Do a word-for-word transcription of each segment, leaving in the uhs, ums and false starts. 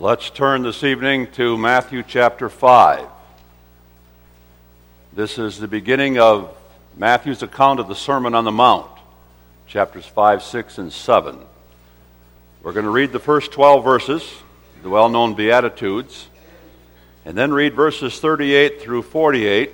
Let's turn this evening to Matthew chapter five. This is the beginning of Matthew's account of the Sermon on the Mount, chapters five, six, and seven. We're going to read the first twelve verses, the well-known Beatitudes, and then read verses thirty-eight through forty-eight,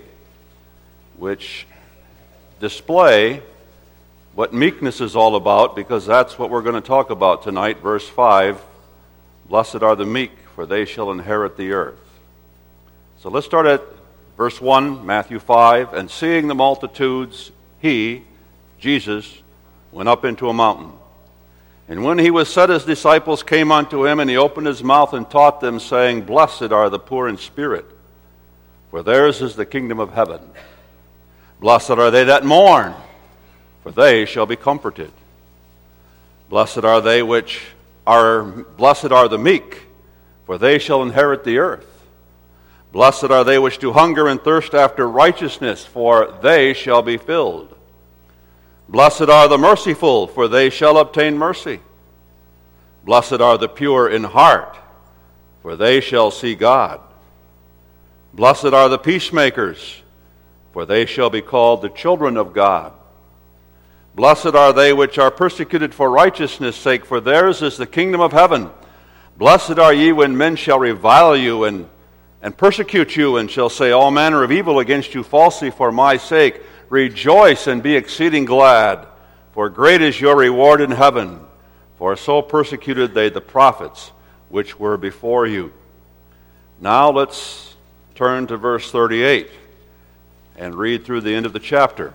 which display what meekness is all about, because that's what we're going to talk about tonight. Verse five, "Blessed are the meek, for they shall inherit the earth." So let's start at verse one, Matthew five. "And seeing the multitudes, he," Jesus, "went up into a mountain. And when he was set, his disciples came unto him, and he opened his mouth and taught them, saying, Blessed are the poor in spirit, for theirs is the kingdom of heaven. Blessed are they that mourn, for they shall be comforted. Blessed are they which are, blessed are the meek, for they shall inherit the earth. Blessed are they which do hunger and thirst after righteousness, for they shall be filled. Blessed are the merciful, for they shall obtain mercy. Blessed are the pure in heart, for they shall see God. Blessed are the peacemakers, for they shall be called the children of God. Blessed are they which are persecuted for righteousness' sake, for theirs is the kingdom of heaven. Blessed are ye when men shall revile you and, and persecute you, and shall say all manner of evil against you falsely for my sake. Rejoice and be exceeding glad, for great is your reward in heaven. For so persecuted they the prophets which were before you." Now let's turn to verse thirty-eight and read through the end of the chapter.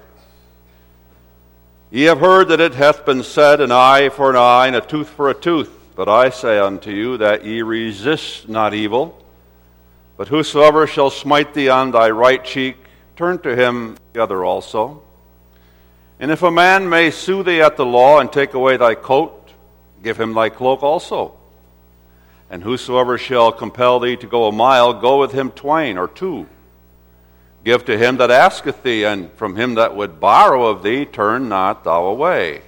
"Ye have heard that it hath been said, An eye for an eye, and a tooth for a tooth. But I say unto you, that ye resist not evil. But whosoever shall smite thee on thy right cheek, turn to him the other also. And if a man may sue thee at the law, and take away thy coat, give him thy cloak also. And whosoever shall compel thee to go a mile, go with him twain or two. Give to him that asketh thee, and from him that would borrow of thee, turn not thou away.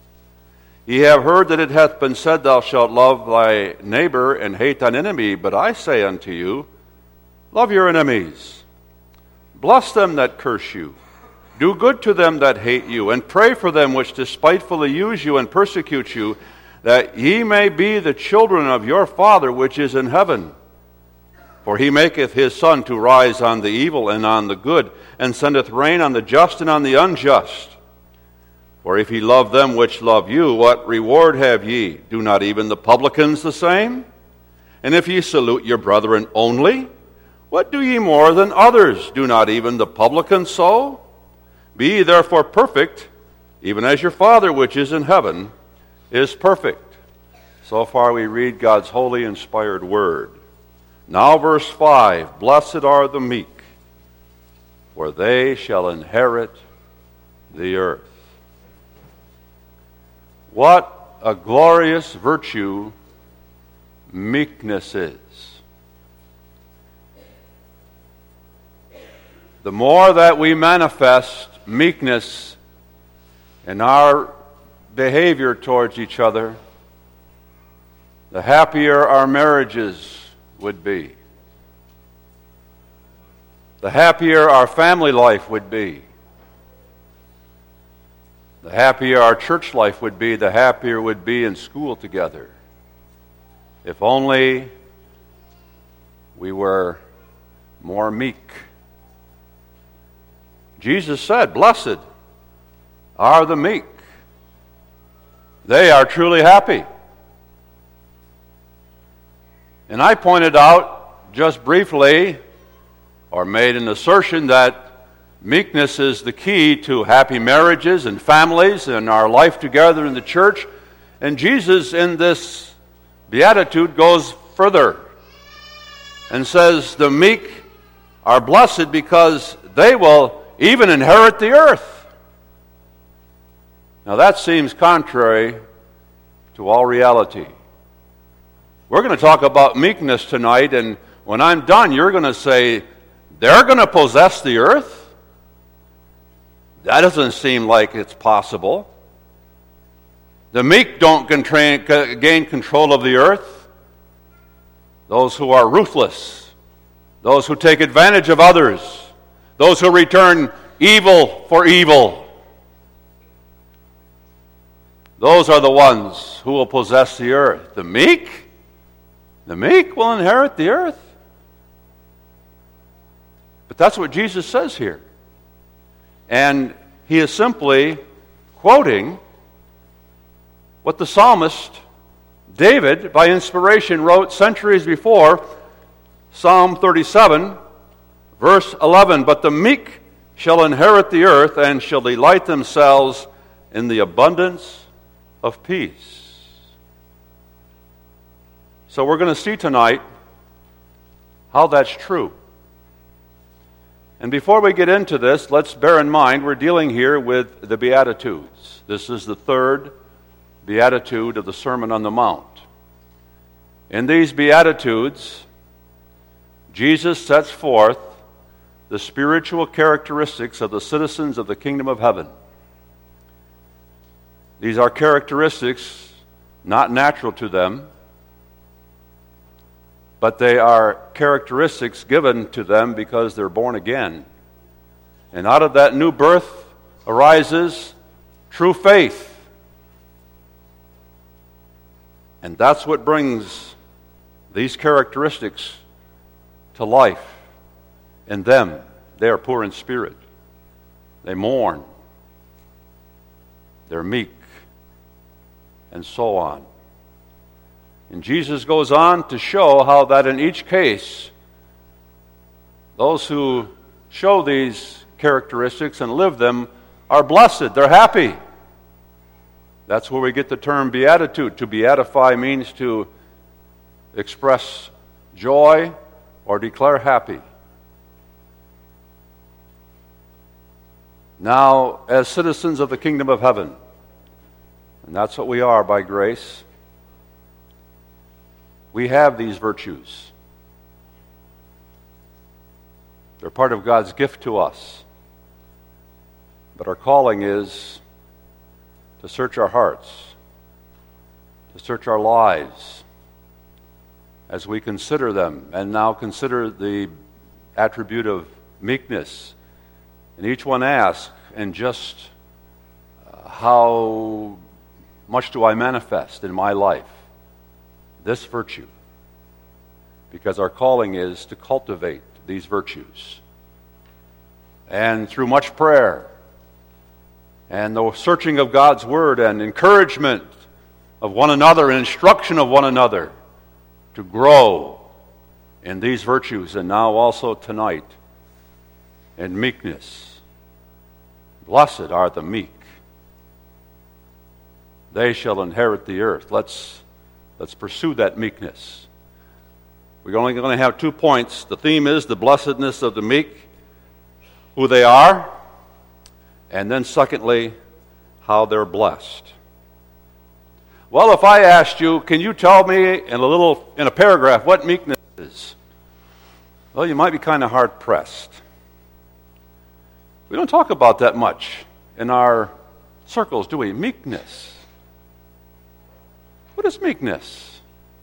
Ye have heard that it hath been said, Thou shalt love thy neighbor, and hate thine enemy. But I say unto you, love your enemies. Bless them that curse you. Do good to them that hate you, and pray for them which despitefully use you and persecute you, that ye may be the children of your Father which is in heaven. For he maketh his sun to rise on the evil and on the good, and sendeth rain on the just and on the unjust. For if ye love them which love you, what reward have ye? Do not even the publicans the same? And if ye salute your brethren only, what do ye more than others? Do not even the publicans so? Be ye therefore perfect, even as your Father which is in heaven is perfect." So far we read God's holy inspired word. Now verse five, "Blessed are the meek, for they shall inherit the earth." What a glorious virtue meekness is. The more that we manifest meekness in our behavior towards each other, the happier our marriages would be. The happier our family life would be. The happier our church life would be, the happier we'd be in school together. If only we were more meek. Jesus said, "Blessed are the meek. They are truly happy." And I pointed out just briefly, or made an assertion, that meekness is the key to happy marriages and families and our life together in the church. And Jesus in this beatitude goes further and says the meek are blessed because they will even inherit the earth. Now that seems contrary to all reality. We're going to talk about meekness tonight, and when I'm done, you're going to say, they're going to possess the earth? That doesn't seem like it's possible. The meek don't gain control of the earth. those who are ruthless, those who take advantage of others, those who return evil for evil. Those are the ones who will possess the earth. The meek? The meek will inherit the earth. But that's what Jesus says here. And he is simply quoting what the psalmist David, by inspiration, wrote centuries before, Psalm thirty-seven, verse eleven. But the meek shall inherit the earth and shall delight themselves in the abundance of peace. So we're going to see tonight how that's true. And before we get into this, let's bear in mind we're dealing here with the Beatitudes. This is the third Beatitude of the Sermon on the Mount. In these Beatitudes, Jesus sets forth the spiritual characteristics of the citizens of the kingdom of heaven. These are characteristics not natural to them, but they are characteristics given to them because they're born again. And out of that new birth arises true faith. And that's what brings these characteristics to life in them. They are poor in spirit. They mourn. They're meek. And so on. And Jesus goes on to show how that in each case, those who show these characteristics and live them are blessed. They're happy. That's where we get the term beatitude. To beatify means to express joy or declare happy. Now, as citizens of the kingdom of heaven, and that's what we are by grace, we have these virtues. They're part of God's gift to us. But our calling is to search our hearts, to search our lives as we consider them, and now consider the attribute of meekness. And each one asks, and just uh, how much do I manifest in my life this virtue? Because our calling is to cultivate these virtues. And through much prayer and the searching of God's Word and encouragement of one another and instruction of one another to grow in these virtues, and now also tonight in meekness. Blessed are the meek. They shall inherit the earth. Let's, let's pursue that meekness. We're only going to have two points. The theme is the blessedness of the meek, who they are, and then secondly, how they're blessed. Well, if I asked you, can you tell me in a little, in a paragraph, what meekness is? Well, you might be kind of hard pressed. We don't talk about that much in our circles, do we? Meekness. What is meekness?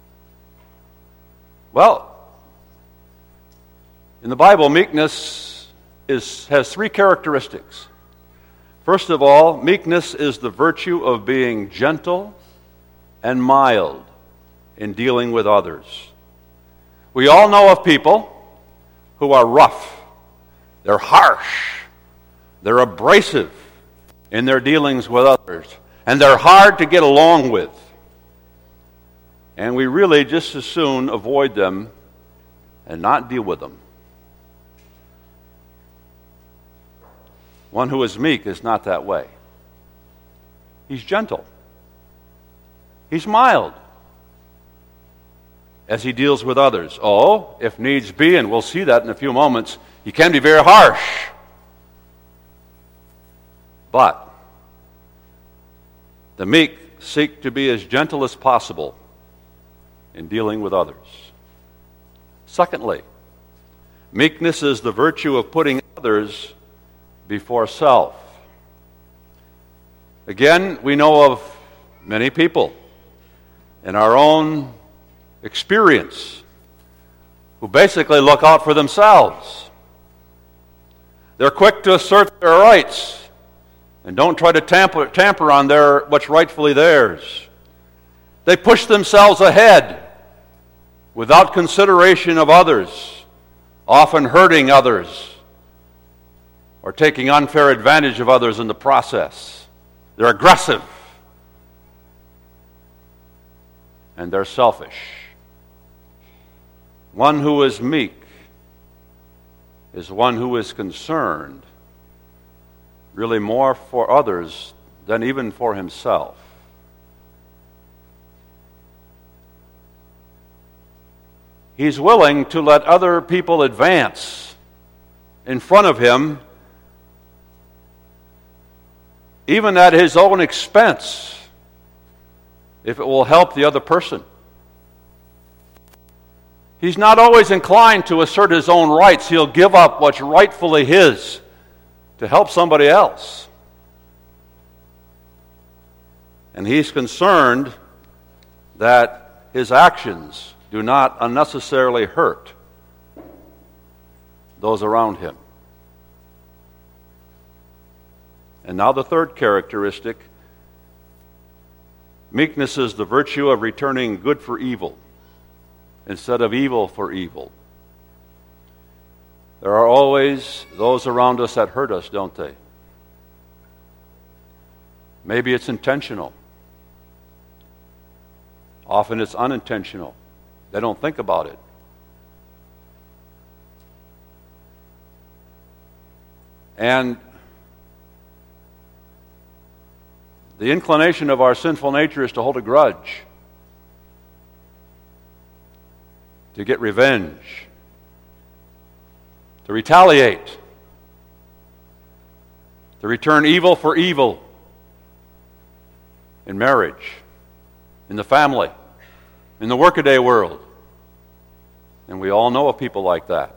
Well, in the Bible, meekness is, has three characteristics. First of all, meekness is the virtue of being gentle and mild in dealing with others. We all know of people who are rough. They're harsh. They're abrasive in their dealings with others. And they're hard to get along with. And we really just as soon avoid them and not deal with them. One who is meek is not that way. He's gentle. He's mild as he deals with others. Oh, if needs be, and we'll see that in a few moments, he can be very harsh. But the meek seek to be as gentle as possible in dealing with others. Secondly, meekness is the virtue of putting others before self. Again, we know of many people in our own experience who basically look out for themselves. They're quick to assert their rights and don't try to tamper, tamper on their what's rightfully theirs. They push themselves ahead without consideration of others, often hurting others or taking unfair advantage of others in the process. They're aggressive and they're selfish. One who is meek is one who is concerned really more for others than even for himself. He's willing to let other people advance in front of him, even at his own expense, if it will help the other person. He's not always inclined to assert his own rights. He'll give up what's rightfully his to help somebody else. And he's concerned that his actions do not unnecessarily hurt those around him. And now the third characteristic, meekness is the virtue of returning good for evil instead of evil for evil. There are always those around us that hurt us, don't they? Maybe it's intentional. Often it's unintentional. They don't think about it. And the inclination of our sinful nature is to hold a grudge, to get revenge, to retaliate, to return evil for evil in marriage, in the family, in the workaday world. And we all know of people like that.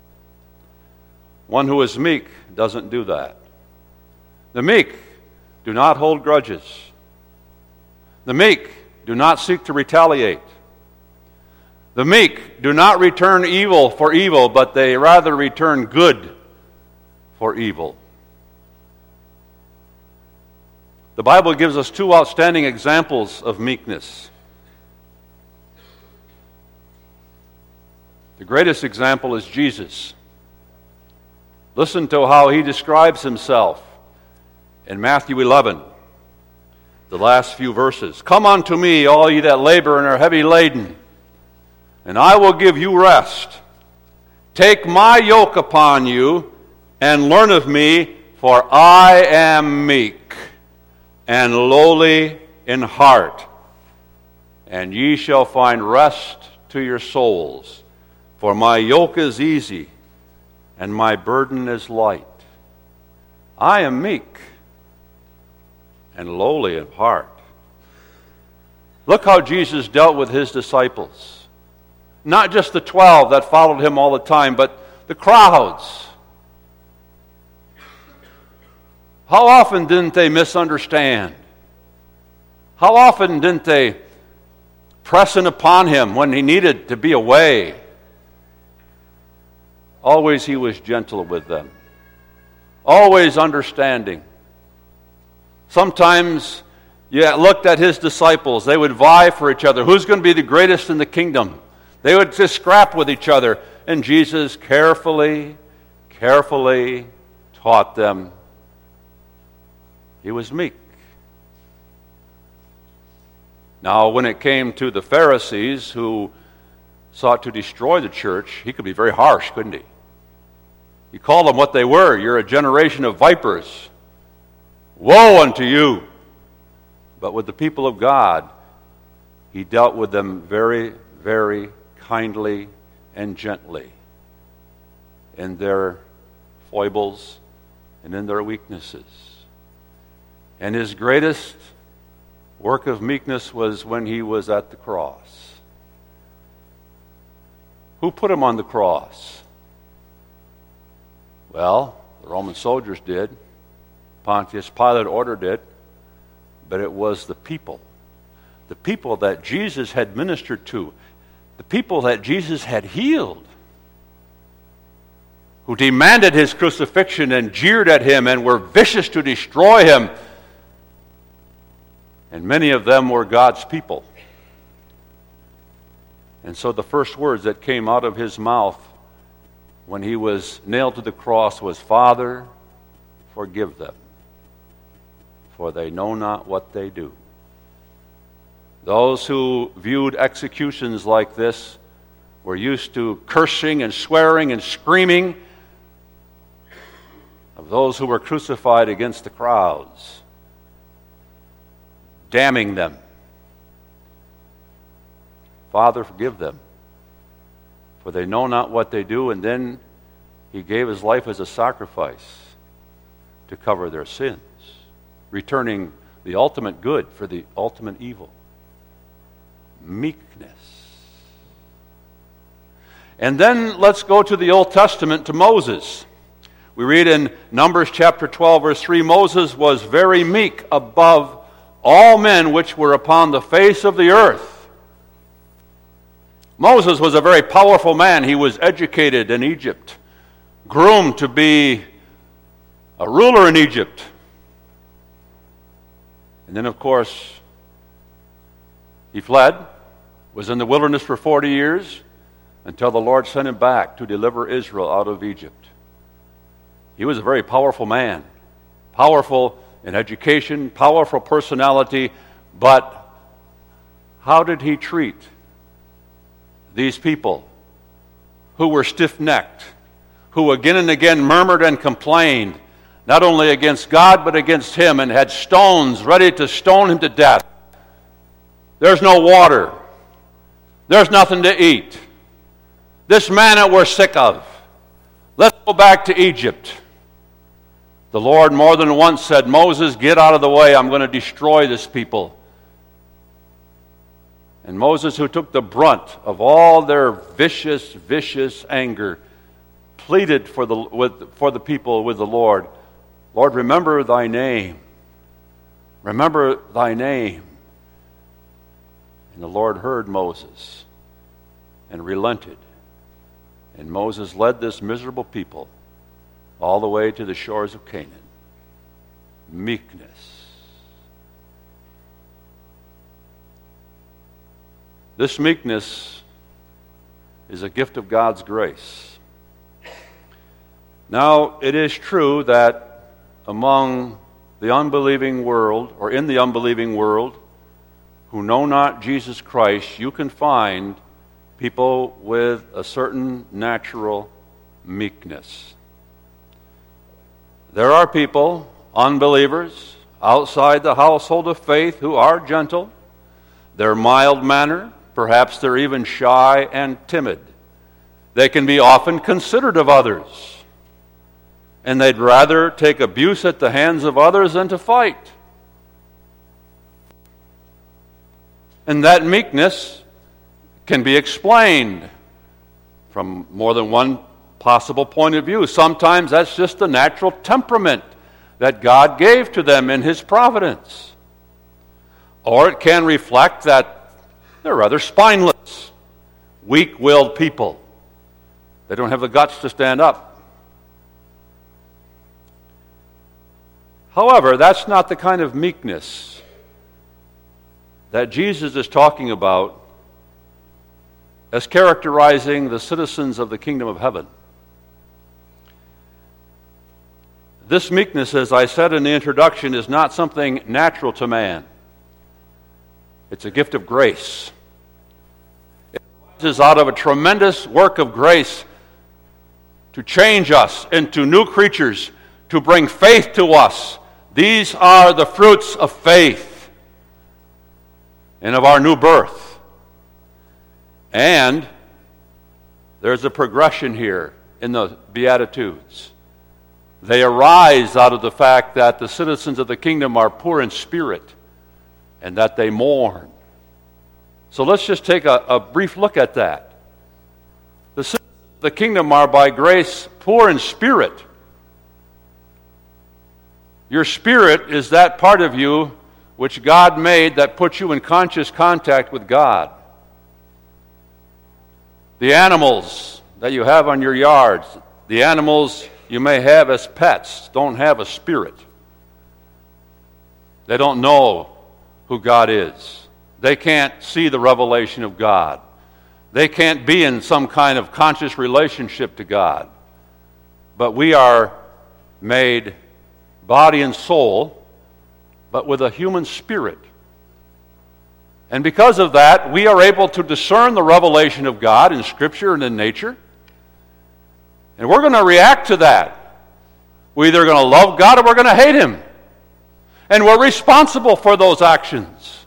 One who is meek doesn't do that. The meek do not hold grudges. The meek do not seek to retaliate. The meek do not return evil for evil, but they rather return good for evil. The Bible gives us two outstanding examples of meekness. The greatest example is Jesus. Listen to how he describes himself in Matthew eleven, the last few verses. "Come unto me, all ye that labor and are heavy laden, and I will give you rest. Take my yoke upon you, and learn of me, for I am meek and lowly in heart, and ye shall find rest to your souls. For my yoke is easy, and my burden is light." I am meek and lowly in heart. Look how Jesus dealt with his disciples. Not just the twelve that followed him all the time, but the crowds. How often didn't they misunderstand? How often didn't they press in upon him when he needed to be away? Always he was gentle with them. Always understanding. Sometimes you looked at his disciples. They would vie for each other. Who's going to be the greatest in the kingdom? They would just scrap with each other. And Jesus carefully, carefully taught them. He was meek. Now, when it came to the Pharisees who sought to destroy the church, he could be very harsh, couldn't he? He called them what they were. You're a generation of vipers. Woe unto you! But with the people of God, he dealt with them very, very kindly and gently in their foibles and in their weaknesses. And his greatest work of meekness was when he was at the cross. Who put him on the cross? Well, the Roman soldiers did. Pontius Pilate ordered it. But it was the people. The people that Jesus had ministered to. The people that Jesus had healed. who demanded his crucifixion and jeered at him and were vicious to destroy him. And many of them were God's people. And so the first words that came out of his mouth when he was nailed to the cross was, "Father, forgive them, for they know not what they do." Those who viewed executions like this were used to cursing and swearing and screaming of those who were crucified against the crowds, damning them. "Father, forgive them, for they know not what they do." And then he gave his life as a sacrifice to cover their sins, returning the ultimate good for the ultimate evil. Meekness. And then let's go to the Old Testament, to Moses. We read in Numbers chapter twelve, verse three, "Moses was very meek above all men which were upon the face of the earth." Moses was a very powerful man. He was educated in Egypt, groomed to be a ruler in Egypt. And then, of course, he fled, was in the wilderness for forty years, until the Lord sent him back to deliver Israel out of Egypt. He was a very powerful man, powerful in education, powerful personality, but how did he treat these people who were stiff-necked, who again and again murmured and complained, not only against God but against him, and had stones ready to stone him to death? There's no water. There's nothing to eat. This manna we're sick of. Let's go back to Egypt. The Lord more than once said, "Moses, get out of the way. I'm going to destroy this people." And Moses, who took the brunt of all their vicious, vicious anger, pleaded for the, with, for the people with the Lord, "Lord, remember thy name. Remember thy name." And the Lord heard Moses and relented. And Moses led this miserable people all the way to the shores of Canaan. Meekness. This meekness is a gift of God's grace. Now, it is true that among the unbelieving world, or in the unbelieving world, who know not Jesus Christ, you can find people with a certain natural meekness. There are people, unbelievers, outside the household of faith who are gentle. They're mild-mannered. Perhaps they're even shy and timid. They can be often considerate of others, and they'd rather take abuse at the hands of others than to fight. And that meekness can be explained from more than one possible point of view. Sometimes that's just the natural temperament that God gave to them in His providence. Or it can reflect that they're rather spineless, weak-willed people. They don't have the guts to stand up. However, that's not the kind of meekness that Jesus is talking about as characterizing the citizens of the kingdom of heaven. This meekness, as I said in the introduction, is not something natural to man. It's a gift of grace. It arises out of a tremendous work of grace to change us into new creatures, to bring faith to us. These are the fruits of faith and of our new birth. And there's a progression here in the Beatitudes. They arise out of the fact that the citizens of the kingdom are poor in spirit and that they mourn. So let's just take a, a brief look at that. The citizens of the kingdom are by grace poor in spirit. Your spirit is that part of you which God made that puts you in conscious contact with God. The animals that you have on your yards, The animals you may have as pets don't have a spirit. They don't know who God is. They can't see the revelation of God. They can't be in some kind of conscious relationship to God. But we are made body and soul, but with a human spirit. And because of that, we are able to discern the revelation of God in Scripture and in nature. And we're going to react to that. We're either going to love God or we're going to hate Him. And we're responsible for those actions.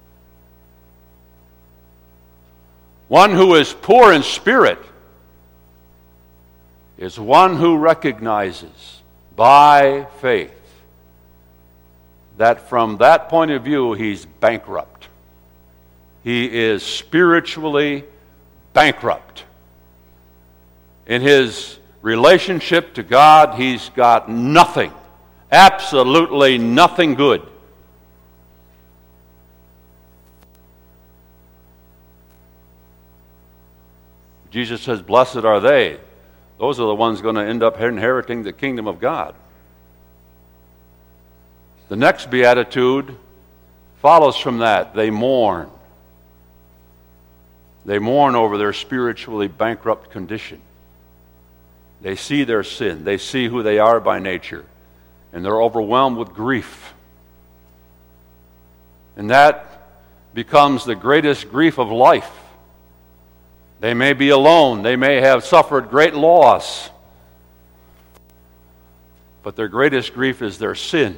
One who is poor in spirit is one who recognizes by faith that from that point of view he's bankrupt. He is spiritually bankrupt. In his relationship to God, he's got nothing, absolutely nothing good. Jesus says, blessed are they. Those are the ones going to end up inheriting the kingdom of God. The next beatitude follows from that. They mourn. They mourn over their spiritually bankrupt condition. They see their sin. They see who they are by nature. And they're overwhelmed with grief. And that becomes the greatest grief of life. They may be alone. They may have suffered great loss. But their greatest grief is their sin.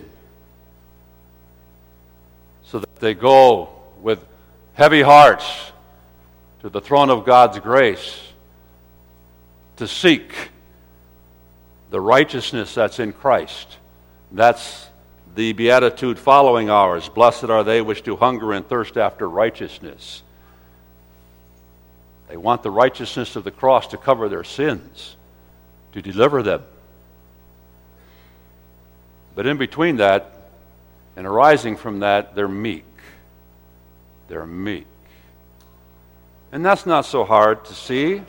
So that they go with heavy hearts to the throne of God's grace to seek the righteousness that's in Christ. That's the beatitude following ours. Blessed are they which do hunger and thirst after righteousness. They want the righteousness of the cross to cover their sins, to deliver them. But in between that, and arising from that, they're meek. They're meek. And that's not so hard to see.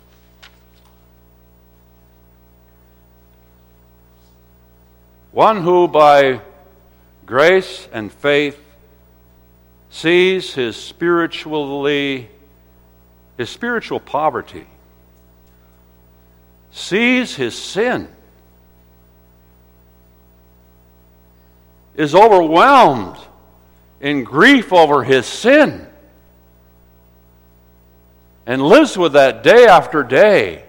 One who by grace and faith sees his spiritually his spiritual poverty, sees his sin, is overwhelmed in grief over his sin, and lives with that day after day,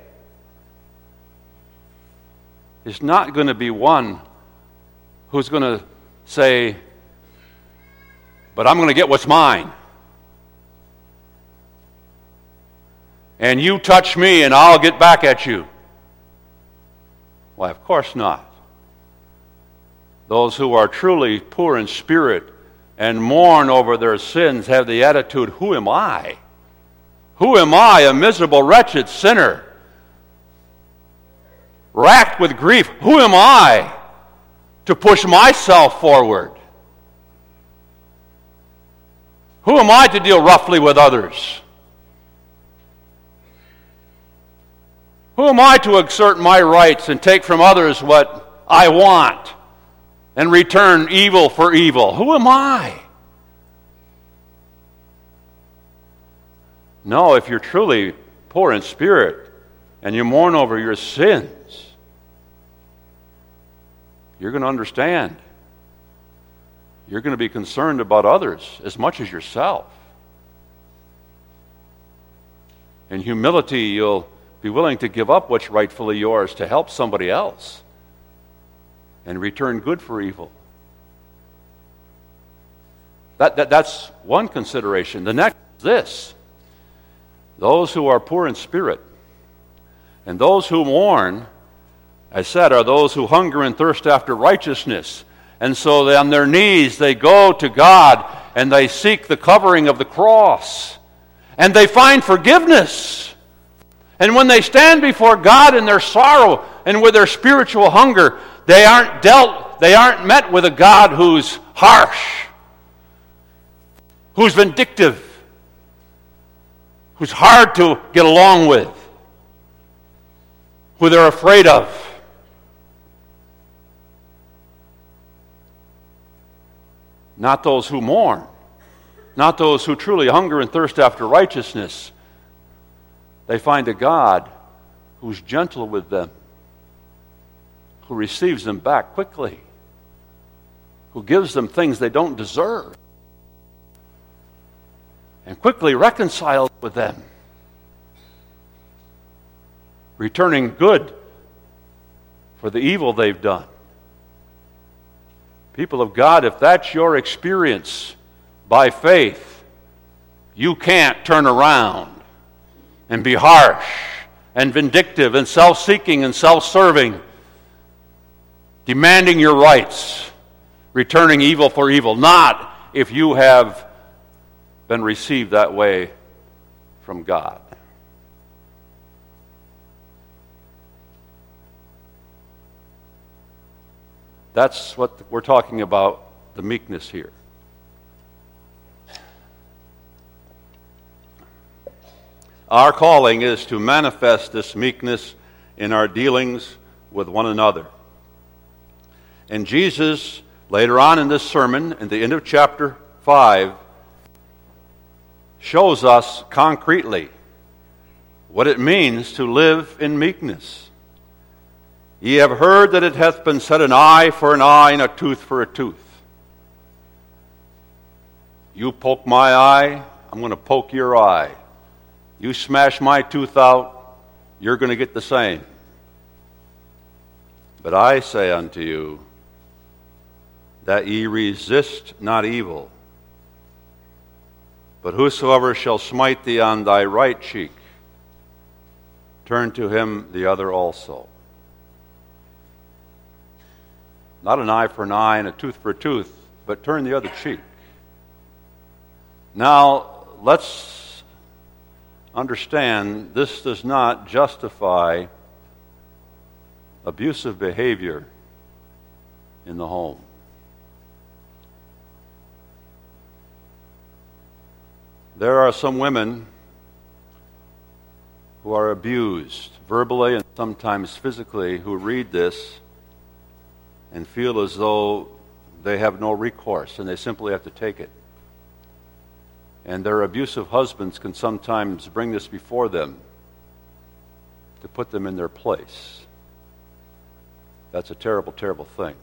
is not going to be one who's going to say, but I'm going to get what's mine. And you touch me and I'll get back at you. Why, of course not. Those who are truly poor in spirit and mourn over their sins have the attitude, who am I? Who am I, a miserable, wretched sinner, racked with grief? Who am I to push myself forward? Who am I to deal roughly with others? Who am I to exert my rights and take from others what I want and return evil for evil? Who am I? No, if you're truly poor in spirit and you mourn over your sins, you're going to understand. You're going to be concerned about others as much as yourself. In humility, you'll be willing to give up what's rightfully yours to help somebody else and return good for evil. That, that, that's one consideration. The next is this. Those who are poor in spirit and those who mourn, I said, are those who hunger and thirst after righteousness. And so on their knees they go to God and they seek the covering of the cross. And they find forgiveness. And when they stand before God in their sorrow and with their spiritual hunger, they aren't dealt, they aren't met with a God who's harsh, who's vindictive, who's hard to get along with, who they're afraid of. Not those who mourn, not those who truly hunger and thirst after righteousness. They find a God who's gentle with them, who receives them back quickly, who gives them things they don't deserve, and quickly reconciles with them, returning good for the evil they've done. People of God, if that's your experience by faith, you can't turn around and be harsh and vindictive and self-seeking and self-serving, demanding your rights, returning evil for evil. Not if you have been received that way from God. That's what we're talking about, the meekness here. Our calling is to manifest this meekness in our dealings with one another. And Jesus, later on in this sermon, in the end of chapter five, shows us concretely what it means to live in meekness. Ye have heard that it hath been said, an eye for an eye and a tooth for a tooth. You poke my eye, I'm going to poke your eye. You smash my tooth out, you're going to get the same. But I say unto you, that ye resist not evil, but whosoever shall smite thee on thy right cheek, turn to him the other also. Not an eye for an eye and a tooth for a tooth, but turn the other cheek. Now, let's understand this does not justify abusive behavior in the home. There are some women who are abused verbally and sometimes physically who read this and feel as though they have no recourse and they simply have to take it. And their abusive husbands can sometimes bring this before them to put them in their place. That's a terrible, terrible thing.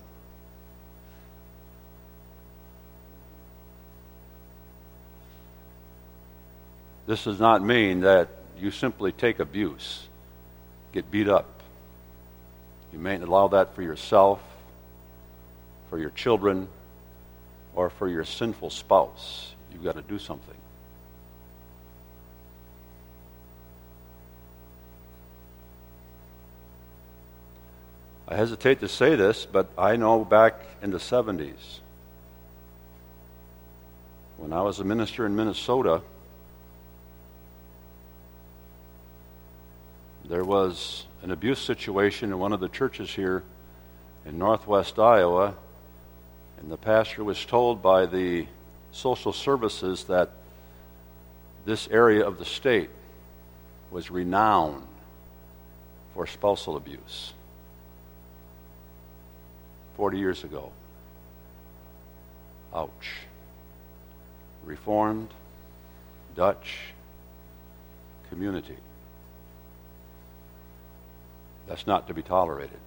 This does not mean that you simply take abuse, get beat up. You may allow that for yourself, for your children, or for your sinful spouse. You've got to do something. I hesitate to say this, but I know back in the seventies, when I was a minister in Minnesota, there was an abuse situation in one of the churches here in northwest Iowa, and the pastor was told by the social services that this area of the state was renowned for spousal abuse. Forty years ago. Ouch. Reformed, Dutch community. That's not to be tolerated.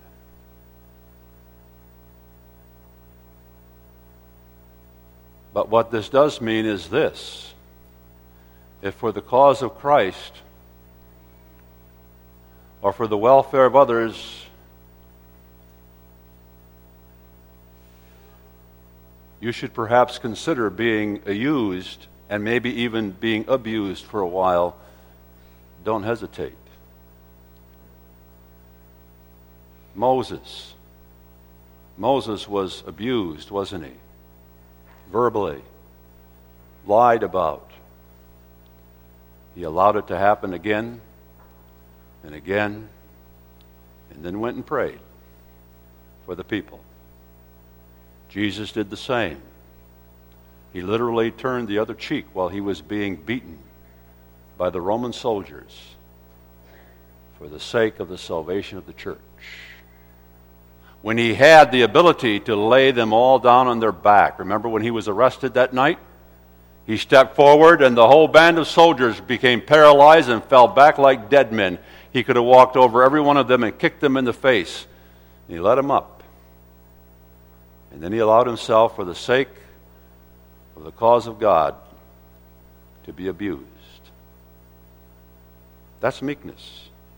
But what this does mean is this: if for the cause of Christ or for the welfare of others, you should perhaps consider being used and maybe even being abused for a while, don't hesitate. Moses. Moses was abused, wasn't he? Verbally. Lied about. He allowed it to happen again and again, and then went and prayed for the people. Jesus did the same. He literally turned the other cheek while he was being beaten by the Roman soldiers for the sake of the salvation of the church. When he had the ability to lay them all down on their back. Remember when he was arrested that night? He stepped forward and the whole band of soldiers became paralyzed and fell back like dead men. He could have walked over every one of them and kicked them in the face. And he let them up. And then he allowed himself, for the sake of the cause of God, to be abused. That's meekness.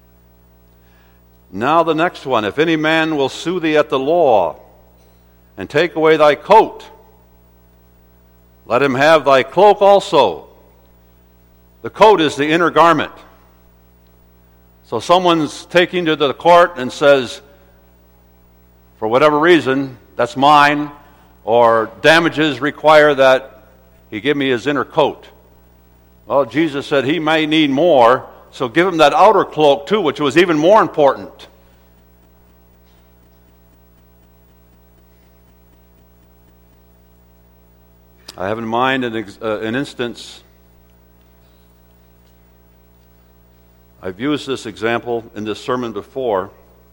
Now the next one. If any man will sue thee at the law, and take away thy coat, let him have thy cloak also. The coat is the inner garment. So someone's taking to the court and says, for whatever reason, that's mine, or damages require that he give me his inner coat. Well, Jesus said he may need more, so give him that outer cloak too, which was even more important. I have in mind an, ex- uh, an instance. I've used this example in this sermon before,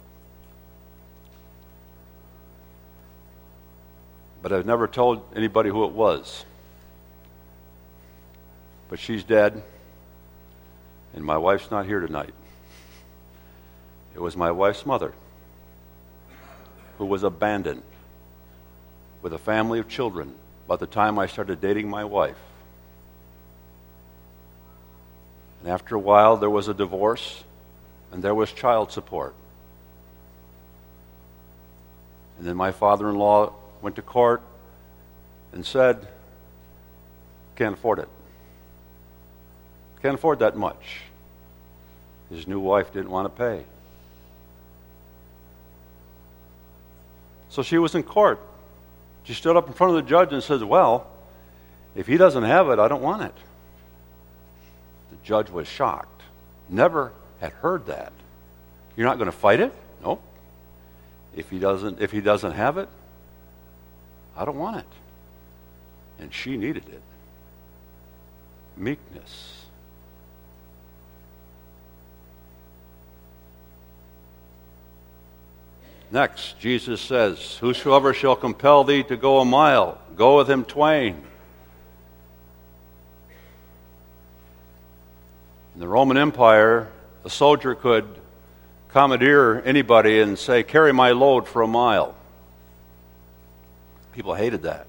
but I've never told anybody who it was. But she's dead, and my wife's not here tonight. It was my wife's mother, who was abandoned with a family of children by the time I started dating my wife. And after a while, there was a divorce, and there was child support. And then my father-in-law went to court and said, can't afford it. Can't afford that much. His new wife didn't want to pay. So she was in court. She stood up in front of the judge and says, well, if he doesn't have it, I don't want it. The judge was shocked. Never had heard that. You're not going to fight it? Nope. If he doesn't, if he doesn't have it, I don't want it. And she needed it. Meekness. Next, Jesus says, whosoever shall compel thee to go a mile, go with him twain. In the Roman Empire, a soldier could commandeer anybody and say, carry my load for a mile. People hated that.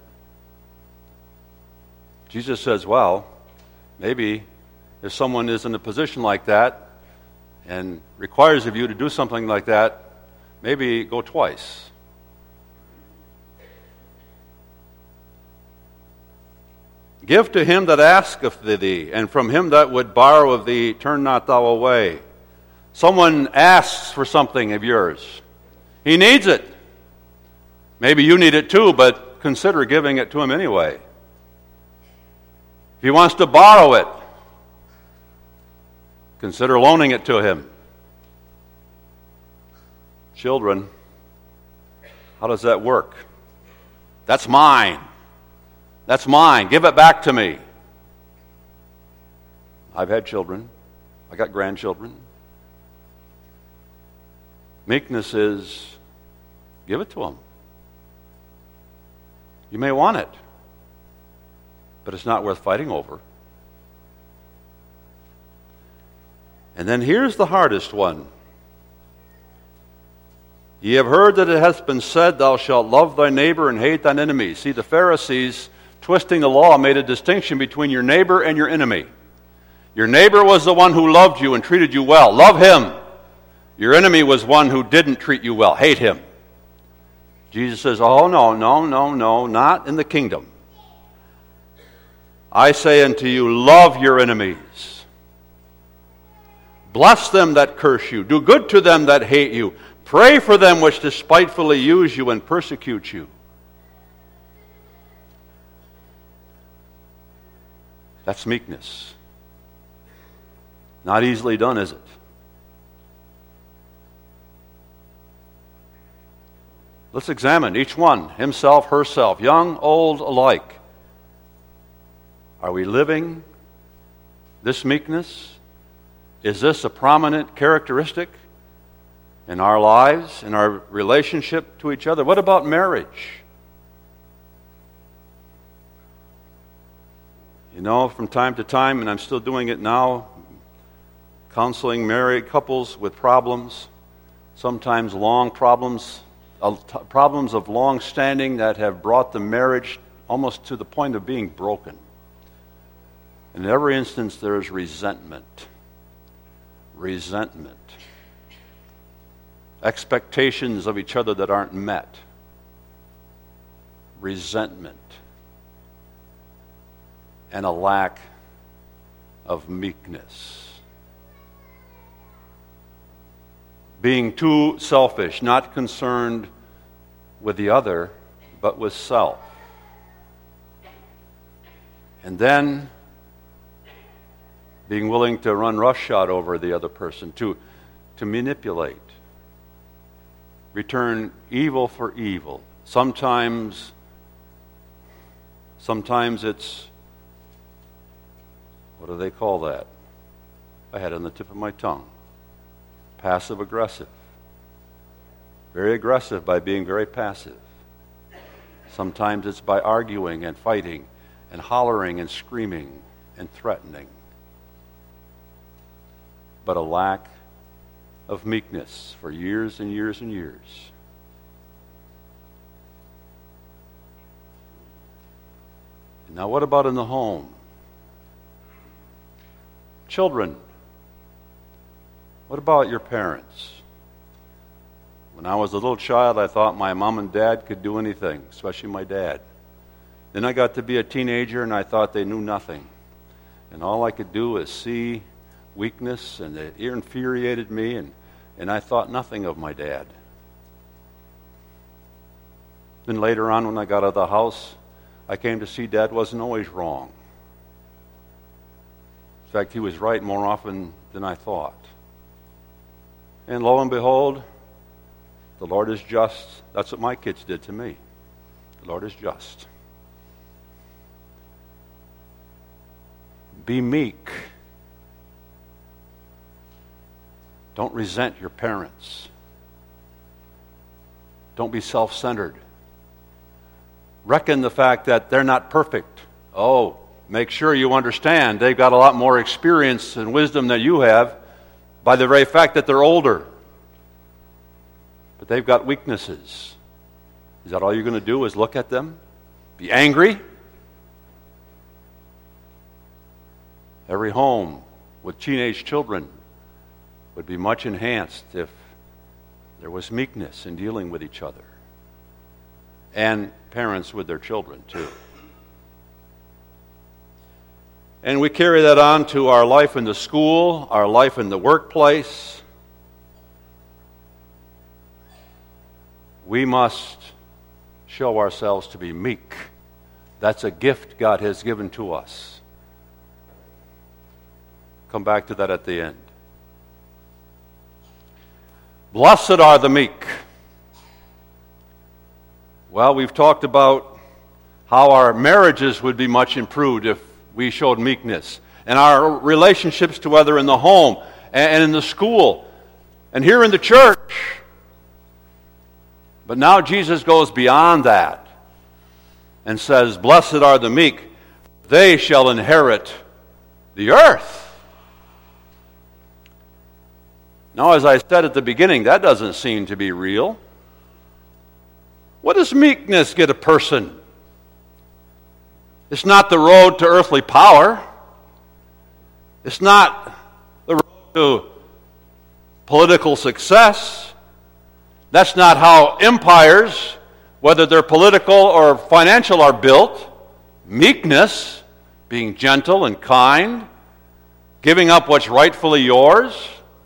Jesus says, well, maybe if someone is in a position like that and requires of you to do something like that, maybe go twice. Give to him that asketh thee, and from him that would borrow of thee, turn not thou away. Someone asks for something of yours. He needs it. Maybe you need it too, but consider giving it to him anyway. If he wants to borrow it, consider loaning it to him. Children, how does that work? That's mine. That's mine. Give it back to me. I've had children. I got grandchildren. Meekness is give it to them. You may want it, but it's not worth fighting over. And then here's the hardest one. Ye have heard that it hath been said, thou shalt love thy neighbor and hate thine enemy. See, the Pharisees, twisting the law, made a distinction between your neighbor and your enemy. Your neighbor was the one who loved you and treated you well. Love him. Your enemy was one who didn't treat you well. Hate him. Jesus says, oh, no, no, no, no, not in the kingdom. I say unto you, love your enemies. Bless them that curse you. Do good to them that hate you. Pray for them which despitefully use you and persecute you. That's meekness. Not easily done, is it? Let's examine each one, himself, herself, young, old, alike. Are we living this meekness? Is this a prominent characteristic in our lives, in our relationship to each other? What about marriage? You know, from time to time, and I'm still doing it now, counseling married couples with problems, sometimes long problems, uh, t- problems of long standing that have brought the marriage almost to the point of being broken. In every instance, there is resentment. Resentment. Expectations of each other that aren't met. Resentment. And a lack of meekness. Being too selfish, not concerned with the other, but with self. And then being willing to run roughshod over the other person, to, to manipulate, return evil for evil. Sometimes, sometimes it's, what do they call that? I had it on the tip of my tongue. Passive aggressive. Very aggressive by being very passive. Sometimes it's by arguing and fighting and hollering and screaming and threatening. But a lack of meekness for years and years and years. Now, what about in the home? Children, what about your parents? When I was a little child, I thought my mom and dad could do anything, especially my dad. Then I got to be a teenager, and I thought they knew nothing. And all I could do was see weakness, and it infuriated me, and, and I thought nothing of my dad. Then later on, when I got out of the house, I came to see Dad wasn't always wrong. In fact, he was right more often than I thought. And lo and behold, the Lord is just. That's what my kids did to me. The Lord is just. Be meek. Don't resent your parents. Don't be self-centered. Reckon the fact that they're not perfect. Oh, make sure you understand they've got a lot more experience and wisdom than you have by the very fact that they're older. But they've got weaknesses. Is that all you're going to do is look at them? Be angry? Every home with teenage children would be much enhanced if there was meekness in dealing with each other. And parents with their children, too. And we carry that on to our life in the school, our life in the workplace. We must show ourselves to be meek. That's a gift God has given to us. Come back to that at the end. Blessed are the meek. Well, we've talked about how our marriages would be much improved if we showed meekness, and our relationships to other in the home and in the school and here in the church. But now Jesus goes beyond that and says, blessed are the meek, they shall inherit the earth. Now, as I said at the beginning, that doesn't seem to be real. What does meekness get a person? It's not the road to earthly power. It's not the road to political success. That's not how empires, whether they're political or financial, are built. Meekness, being gentle and kind, giving up what's rightfully yours,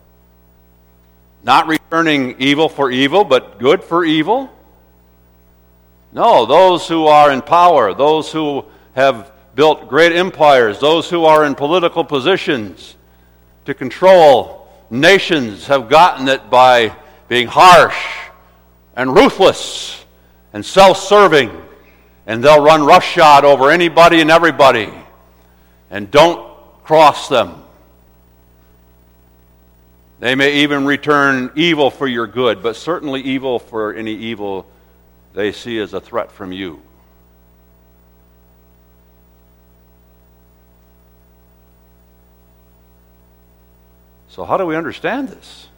not returning evil for evil, but good for evil. No, those who are in power, those who have built great empires, those who are in political positions to control nations have gotten it by being harsh and ruthless and self-serving, and they'll run roughshod over anybody and everybody, and don't cross them. They may even return evil for your good, but certainly evil for any evil they see as a threat from you. So how do we understand this?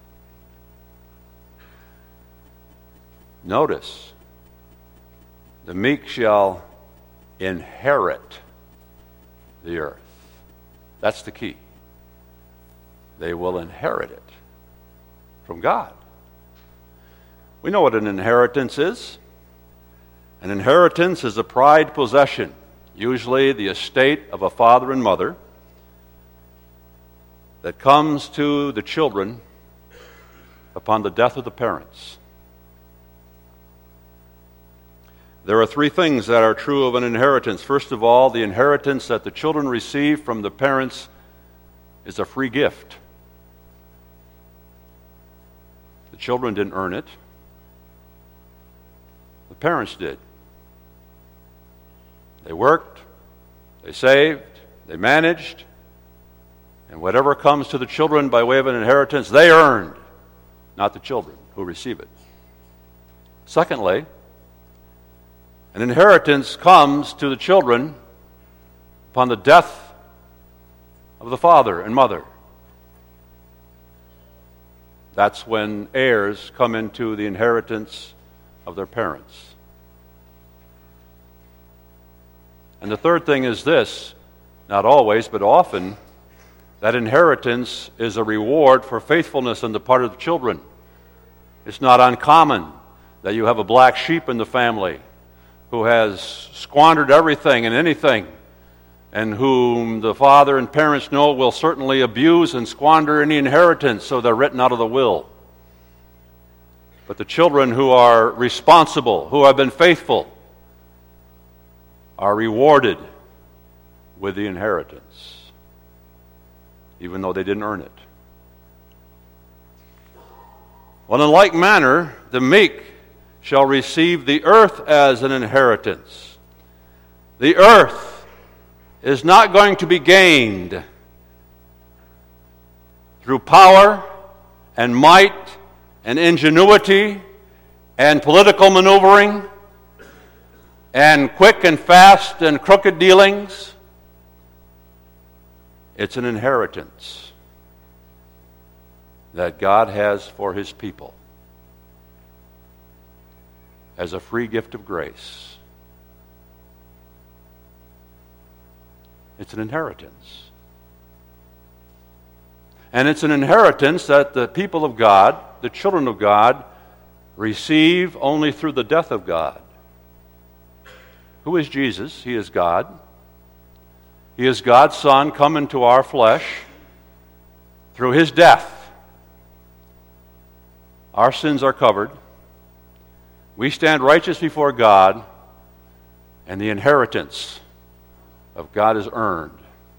Notice, the meek shall inherit the earth. That's the key. They will inherit it from God. We know what an inheritance is. An inheritance is a prized possession, usually the estate of a father and mother, that comes to the children upon the death of the parents. There are three things that are true of an inheritance. First of all, the inheritance that the children receive from the parents is a free gift. The children didn't earn it. The parents did. They worked, they saved, they managed, and whatever comes to the children by way of an inheritance, they earned, not the children who receive it. Secondly, an inheritance comes to the children upon the death of the father and mother. That's when heirs come into the inheritance of their parents. And the third thing is this, not always, but often, that inheritance is a reward for faithfulness on the part of the children. It's not uncommon that you have a black sheep in the family who has squandered everything and anything, and whom the father and parents know will certainly abuse and squander any inheritance, so they're written out of the will. But the children who are responsible, who have been faithful, are rewarded with the inheritance, even though they didn't earn it. Well, in like manner, the meek shall receive the earth as an inheritance. The earth is not going to be gained through power and might and ingenuity and political maneuvering and quick and fast and crooked dealings. It's an inheritance that God has for His people as a free gift of grace. It's an inheritance. And it's an inheritance that the people of God, the children of God, receive only through the death of God. Who is Jesus? He is God. He is God's Son come into our flesh through His death. Our sins are covered. We stand righteous before God, and the inheritance of God is earned.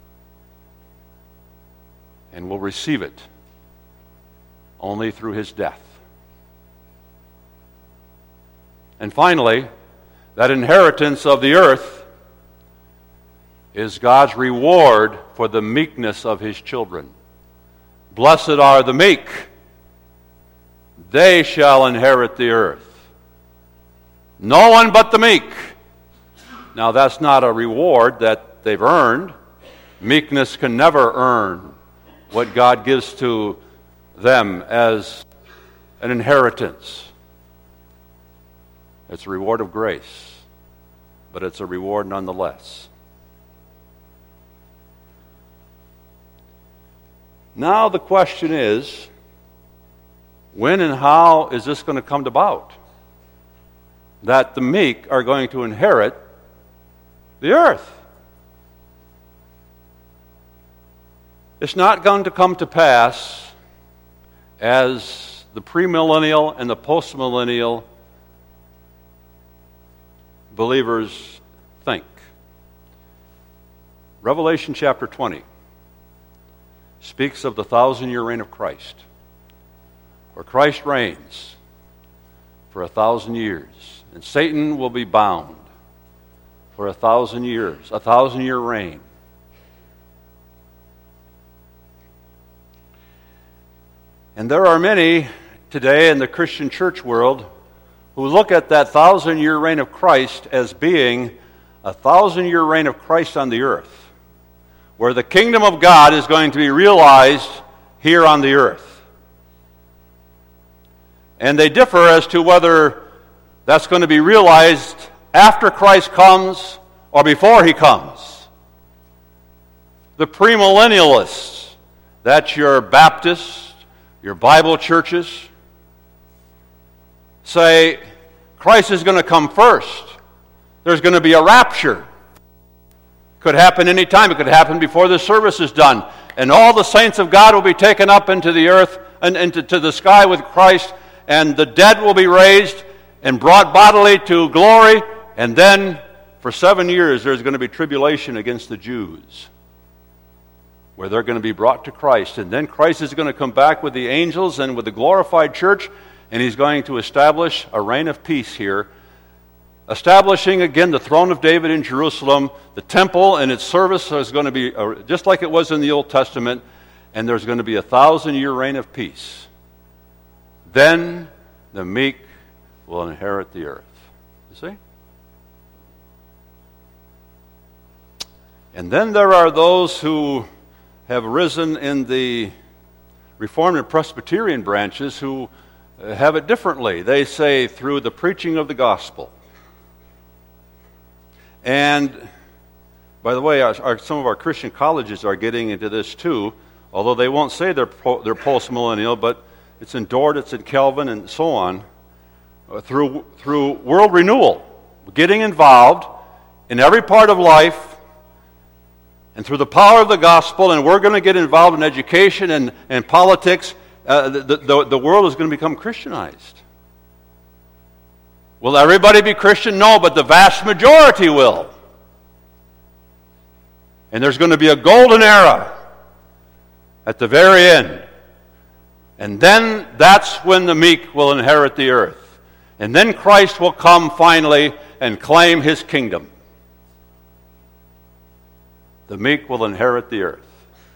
And we'll receive it only through His death. And finally, that inheritance of the earth is God's reward for the meekness of His children. Blessed are the meek, they shall inherit the earth. No one but the meek. Now, that's not a reward that they've earned. Meekness can never earn what God gives to them as an inheritance. It's a reward of grace, but it's a reward nonetheless. Now the question is, when and how is this going to come about? That the meek are going to inherit the earth. It's not going to come to pass as the premillennial and the postmillennial believers think. Revelation chapter twenty speaks of the thousand-year reign of Christ, where Christ reigns for a thousand years, and Satan will be bound for a thousand years, a thousand-year reign. And there are many today in the Christian church world who look at that thousand-year reign of Christ as being a thousand-year reign of Christ on the earth, where the kingdom of God is going to be realized here on the earth. And they differ as to whether that's going to be realized after Christ comes or before he comes. The premillennialists, that's your Baptists, your Bible churches, say Christ is going to come first. There's going to be a rapture. Could happen any time. It could happen before the service is done. And all the saints of God will be taken up into the earth and into to the sky with Christ, and the dead will be raised and brought bodily to glory. And then for seven years there's going to be tribulation against the Jews, where they're going to be brought to Christ. And then Christ is going to come back with the angels and with the glorified church, and he's going to establish a reign of peace here, establishing again the throne of David in Jerusalem. The temple and its service is going to be just like it was in the Old Testament, and there's going to be a thousand-year reign of peace. Then the meek will inherit the earth. You see? And then there are those who have risen in the Reformed and Presbyterian branches who have it differently. They say through the preaching of the gospel. And, by the way, our, our, some of our Christian colleges are getting into this too, although they won't say they're, pro, they're post-millennial, but it's in Dort, it's in Calvin, and so on, uh, through, through world renewal, getting involved in every part of life, and through the power of the gospel, and we're going to get involved in education and, and politics. Uh, the, the, the world is going to become Christianized. Will everybody be Christian? No, but the vast majority will. And there's going to be a golden era at the very end. And then that's when the meek will inherit the earth. And then Christ will come finally and claim his kingdom. The meek will inherit the earth.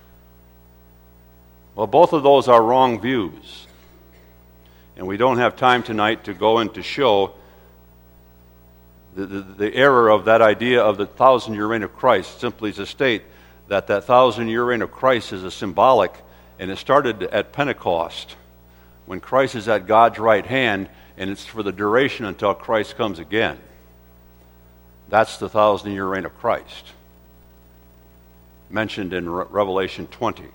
Well, both of those are wrong views. And we don't have time tonight to go in to show The, the, the error of that idea of the thousand-year reign of Christ, simply to state that that thousand-year reign of Christ is a symbolic, and it started at Pentecost, when Christ is at God's right hand, and it's for the duration until Christ comes again. That's the thousand-year reign of Christ, mentioned in Re- Revelation twenty.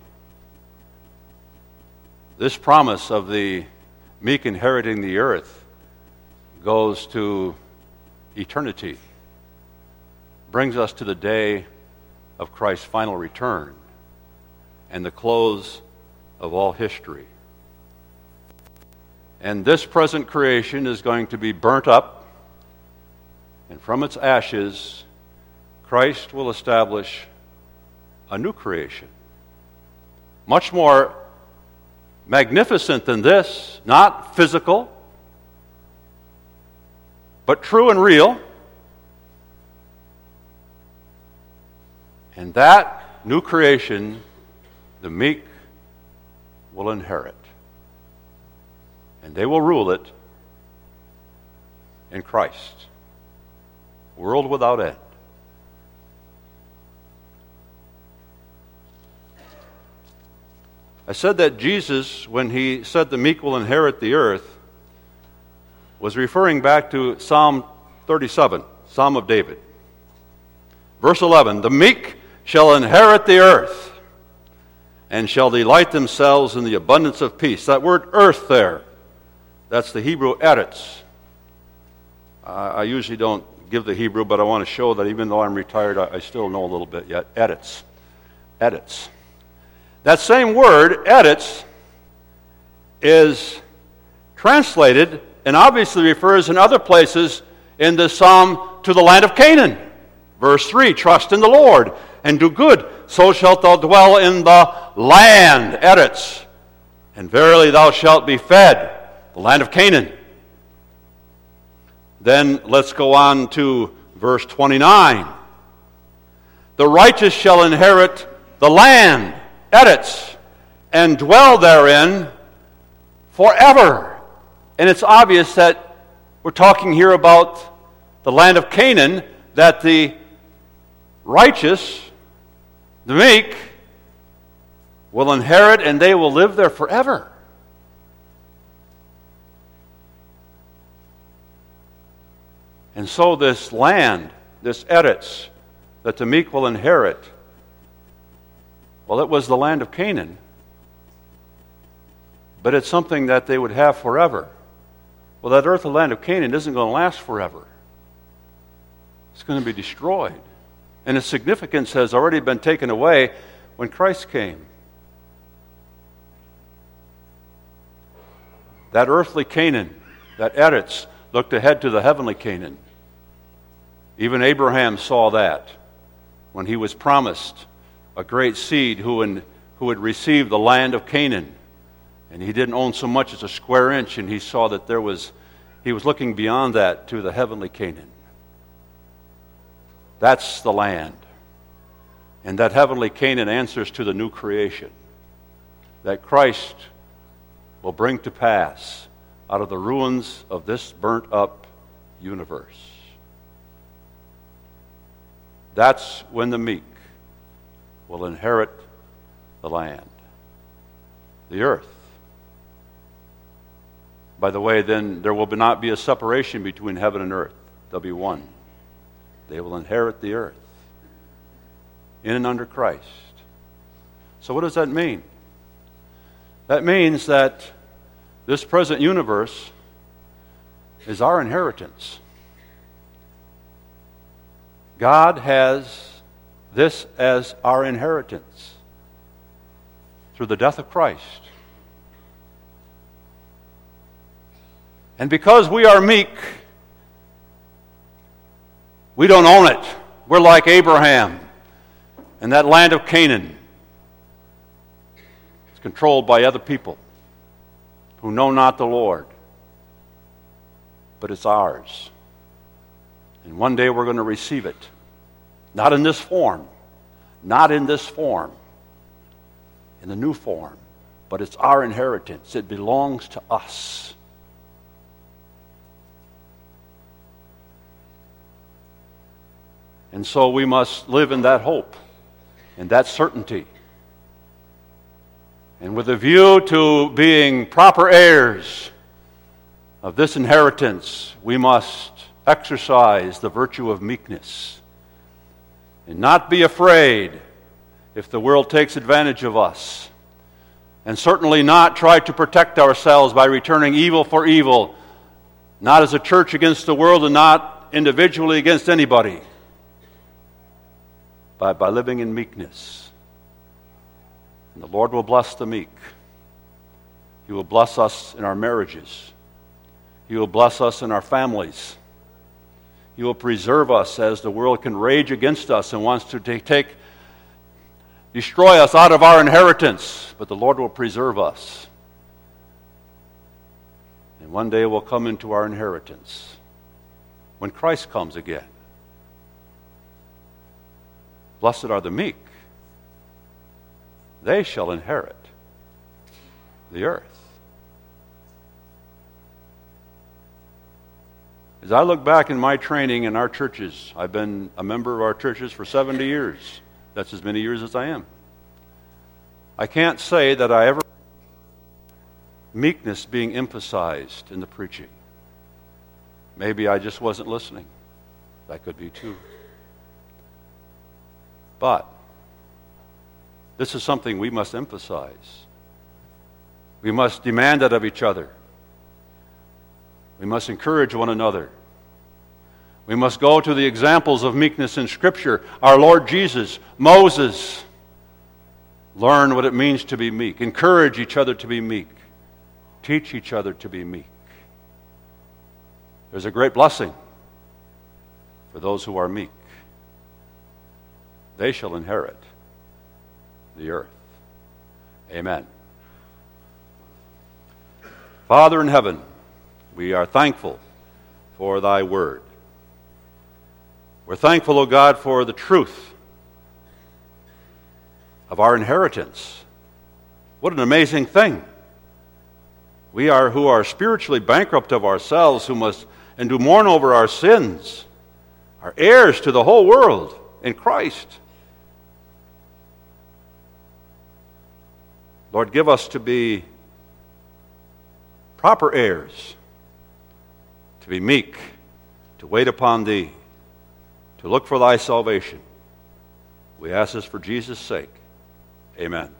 This promise of the meek inheriting the earth goes to eternity, brings us to the day of Christ's final return and the close of all history. And this present creation is going to be burnt up, and from its ashes, Christ will establish a new creation, much more magnificent than this, not physical, but true and real. And that new creation, the meek will inherit. And they will rule it in Christ. World without end. I said that Jesus, when he said the meek will inherit the earth, was referring back to Psalm thirty-seven, Psalm of David. Verse eleven, the meek shall inherit the earth and shall delight themselves in the abundance of peace. That word earth there, that's the Hebrew eretz. Uh, I usually don't give the Hebrew, but I want to show that even though I'm retired, I, I still know a little bit yet. Eretz. Eretz. That same word, eretz, is translated and obviously refers in other places in the psalm to the land of Canaan. Verse three, trust in the Lord and do good, so shalt thou dwell in the land, eretz, and verily thou shalt be fed, the land of Canaan. Then let's go on to verse twenty-nine. The righteous shall inherit the land, eretz, and dwell therein, forever. And it's obvious that we're talking here about the land of Canaan, that the righteous, the meek, will inherit, and they will live there forever. And so this land, this Eretz, that the meek will inherit, well, it was the land of Canaan, but it's something that they would have forever. Well, that earthly land of Canaan isn't going to last forever. It's going to be destroyed. And its significance has already been taken away when Christ came. That earthly Canaan, that Eretz, looked ahead to the heavenly Canaan. Even Abraham saw that when he was promised a great seed who would, who would receive the land of Canaan. And he didn't own so much as a square inch, and he saw that there was, he was looking beyond that to the heavenly Canaan. That's the land. And that heavenly Canaan answers to the new creation that Christ will bring to pass out of the ruins of this burnt-up universe. That's when the meek will inherit the land, the earth. By the way, then there will not be a separation between heaven and earth. They'll be one. They will inherit the earth in and under Christ. So what does that mean? That means that this present universe is our inheritance. God has this as our inheritance through the death of Christ. And because we are meek, we don't own it. We're like Abraham and that land of Canaan. It's controlled by other people who know not the Lord. But it's ours. And one day we're going to receive it. Not in this form. Not in this form. In the new form. But it's our inheritance. It belongs to us. And so we must live in that hope and that certainty. And with a view to being proper heirs of this inheritance, we must exercise the virtue of meekness and not be afraid if the world takes advantage of us, and certainly not try to protect ourselves by returning evil for evil, not as a church against the world and not individually against anybody, but by living in meekness. And the Lord will bless the meek. He will bless us in our marriages. He will bless us in our families. He will preserve us as the world can rage against us and wants to take, take destroy us out of our inheritance. But the Lord will preserve us. And one day we'll come into our inheritance when Christ comes again. Blessed are the meek. They shall inherit the earth. As I look back in my training in our churches, I've been a member of our churches for seventy years. That's as many years as I am. I can't say that I ever meekness being emphasized in the preaching. Maybe I just wasn't listening. That could be too. But this is something we must emphasize. We must demand it of each other. We must encourage one another. We must go to the examples of meekness in Scripture. Our Lord Jesus, Moses. Learn what it means to be meek. Encourage each other to be meek. Teach each other to be meek. There's a great blessing for those who are meek. They shall inherit the earth. Amen. Father in heaven, we are thankful for thy word. We're thankful, O God, for the truth of our inheritance. What an amazing thing We are who are spiritually bankrupt of ourselves, who must and do mourn over our sins, are heirs to the whole world in Christ. Lord, give us to be proper heirs, to be meek, to wait upon Thee, to look for Thy salvation. We ask this for Jesus' sake. Amen.